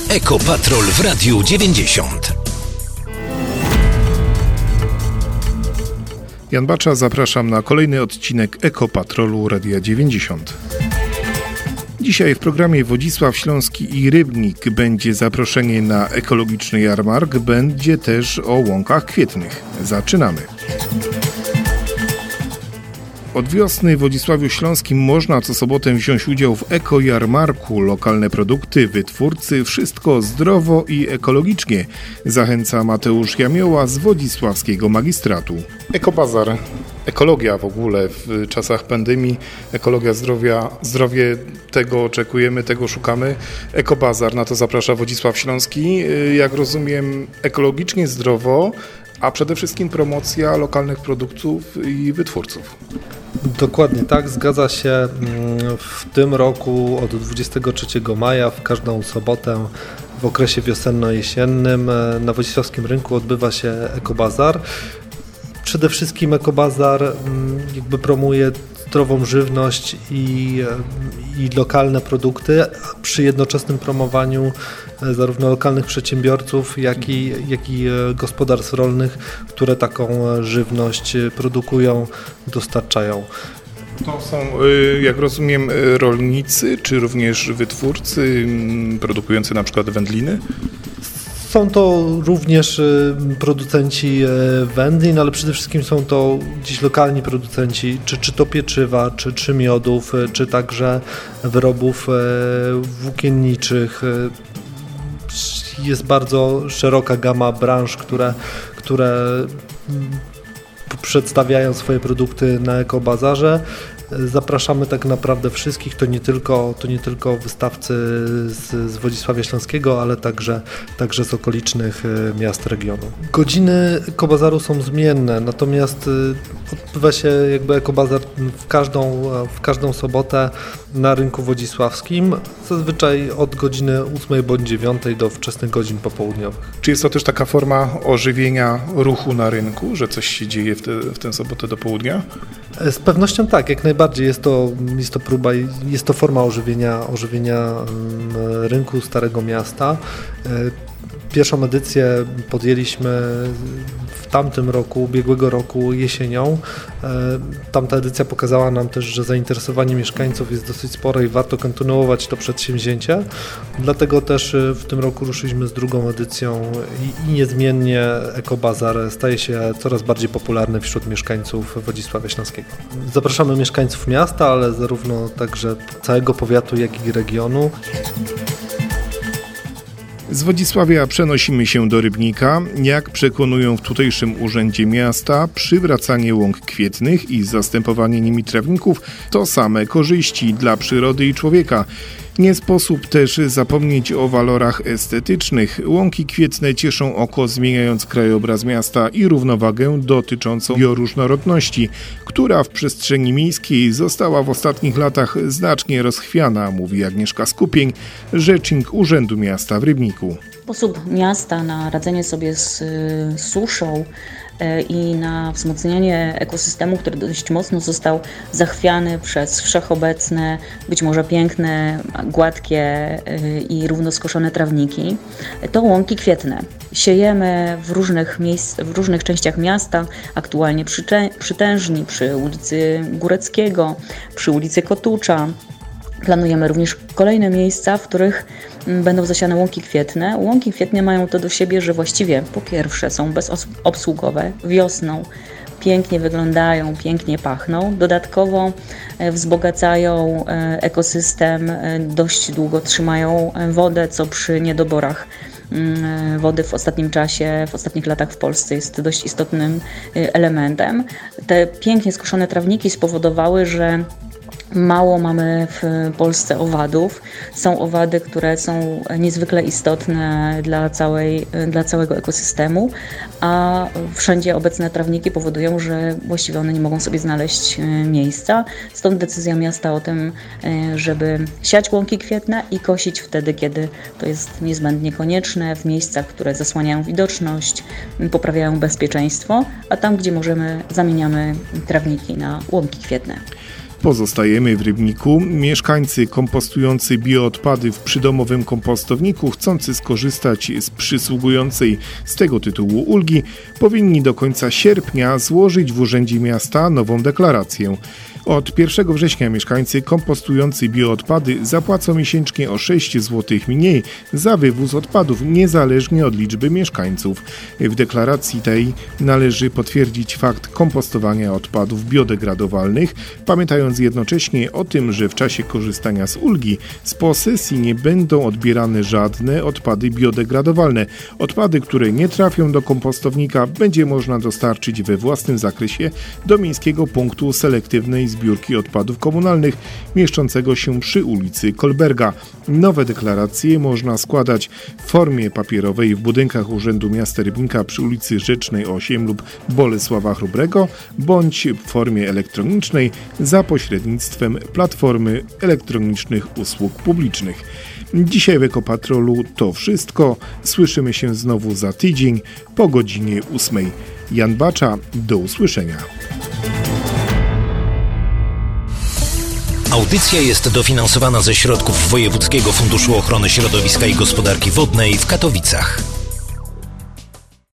Ekopatrol w Radiu 90. Jan Bacza, zapraszam na kolejny odcinek Ekopatrolu Radia 90. Dzisiaj w programie Wodzisław Śląski i Rybnik będzie zaproszenie na ekologiczny jarmark, będzie też o łąkach kwietnych. Zaczynamy. Od wiosny w Wodzisławiu Śląskim można co sobotę wziąć udział w ekojarmarku. Lokalne produkty, wytwórcy, wszystko zdrowo i ekologicznie. Zachęca Mateusz Jamioła z Wodzisławskiego Magistratu. Ekobazar, ekologia w ogóle w czasach pandemii, ekologia zdrowia, zdrowie, tego oczekujemy, tego szukamy. Ekobazar, na to zaprasza Wodzisław Śląski. Jak rozumiem, ekologicznie, zdrowo, a przede wszystkim promocja lokalnych produktów i wytwórców. Dokładnie tak, zgadza się. W tym roku od 23 maja w każdą sobotę w okresie wiosenno-jesiennym na Wodzisławskim Rynku odbywa się ekobazar. Przede wszystkim ekobazar jakby promuje zdrową żywność i lokalne produkty przy jednoczesnym promowaniu zarówno lokalnych przedsiębiorców, jak i gospodarstw rolnych, które taką żywność produkują, dostarczają. To są, jak rozumiem, rolnicy, czy również wytwórcy produkujący na przykład wędliny? Są to również producenci wędlin, ale przede wszystkim są to gdzieś lokalni producenci, czy to pieczywa, czy miodów, czy także wyrobów włókienniczych. Jest bardzo szeroka gama branż, które przedstawiają swoje produkty na ekobazarze. Zapraszamy tak naprawdę wszystkich, to nie tylko wystawcy z Wodzisławia Śląskiego, ale także z okolicznych miast regionu. Godziny ekobazaru są zmienne, natomiast odbywa się jakby ekobazar w każdą sobotę na rynku wodzisławskim, zazwyczaj od godziny 8 bądź 9 do wczesnych godzin popołudniowych. Czy jest to też taka forma ożywienia ruchu na rynku, że coś się dzieje w tę sobotę do południa? Z pewnością tak, jak najbardziej jest to próba, jest to forma ożywienia rynku Starego Miasta. Pierwszą edycję podjęliśmy w tamtym roku, ubiegłego roku jesienią. Tamta edycja pokazała nam też, że zainteresowanie mieszkańców jest dosyć spore i warto kontynuować to przedsięwzięcie. Dlatego też w tym roku ruszyliśmy z drugą edycją i niezmiennie ekobazar staje się coraz bardziej popularny wśród mieszkańców Wodzisławia Śląskiego. Zapraszamy mieszkańców miasta, ale zarówno także całego powiatu, jak i regionu. Z Wodzisławia przenosimy się do Rybnika. Jak przekonują w tutejszym urzędzie miasta, przywracanie łąk kwietnych i zastępowanie nimi trawników to same korzyści dla przyrody i człowieka. Nie sposób też zapomnieć o walorach estetycznych. Łąki kwietne cieszą oko, zmieniając krajobraz miasta i równowagę dotyczącą bioróżnorodności, która w przestrzeni miejskiej została w ostatnich latach znacznie rozchwiana, mówi Agnieszka Skupień, rzecznik Urzędu Miasta w Rybniku. Sposób miasta na radzenie sobie z suszą i na wzmocnienie ekosystemu, który dość mocno został zachwiany przez wszechobecne, być może piękne, gładkie i równo skoszone trawniki, to łąki kwietne. Siejemy w różnych częściach miasta, aktualnie przy Tężni, przy ulicy Góreckiego, przy ulicy Kotucza. Planujemy również kolejne miejsca, w których będą zasiane łąki kwietne. Łąki kwietne mają to do siebie, że właściwie po pierwsze są bezobsługowe, wiosną pięknie wyglądają, pięknie pachną. Dodatkowo wzbogacają ekosystem, dość długo trzymają wodę, co przy niedoborach wody w ostatnim czasie, w ostatnich latach w Polsce jest dość istotnym elementem. Te pięknie skoszone trawniki spowodowały, że mało mamy w Polsce owadów. Są owady, które są niezwykle istotne dla całego ekosystemu, a wszędzie obecne trawniki powodują, że właściwie one nie mogą sobie znaleźć miejsca. Stąd decyzja miasta o tym, żeby siać łąki kwietne i kosić wtedy, kiedy to jest niezbędnie konieczne, w miejscach, które zasłaniają widoczność, poprawiają bezpieczeństwo, a tam, gdzie możemy, zamieniamy trawniki na łąki kwietne. Pozostajemy w Rybniku. Mieszkańcy kompostujący bioodpady w przydomowym kompostowniku, chcący skorzystać z przysługującej z tego tytułu ulgi, powinni do końca sierpnia złożyć w Urzędzie Miasta nową deklarację. Od 1 września mieszkańcy kompostujący bioodpady zapłacą miesięcznie o 6 zł mniej za wywóz odpadów, niezależnie od liczby mieszkańców. W deklaracji tej należy potwierdzić fakt kompostowania odpadów biodegradowalnych, pamiętając jednocześnie o tym, że w czasie korzystania z ulgi z posesji nie będą odbierane żadne odpady biodegradowalne. Odpady, które nie trafią do kompostownika, będzie można dostarczyć we własnym zakresie do miejskiego punktu selektywnej zbiórki odpadów komunalnych mieszczącego się przy ulicy Kolberga. Nowe deklaracje można składać w formie papierowej w budynkach Urzędu Miasta Rybnika przy ulicy Rzecznej 8 lub Bolesława Chrobrego, bądź w formie elektronicznej za pośrednictwem Platformy Elektronicznych Usług Publicznych. Dzisiaj w Ekopatrolu to wszystko. Słyszymy się znowu za tydzień po godzinie 8. Jan Bacza, do usłyszenia. Audycja jest dofinansowana ze środków Wojewódzkiego Funduszu Ochrony Środowiska i Gospodarki Wodnej w Katowicach.